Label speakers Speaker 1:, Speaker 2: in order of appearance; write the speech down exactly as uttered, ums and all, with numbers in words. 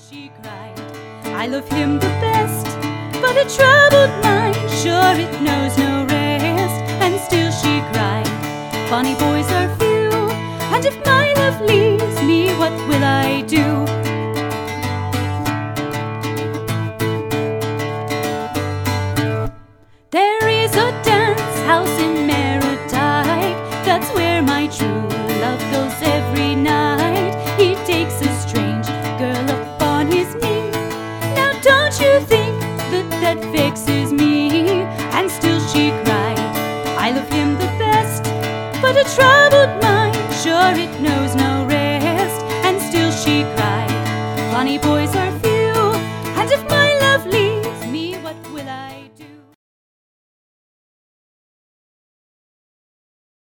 Speaker 1: she cried. I love him the best, but a troubled mind, sure it knows no rest. And still she cried, bonny boys are few, and if my love leaves me, what will I do?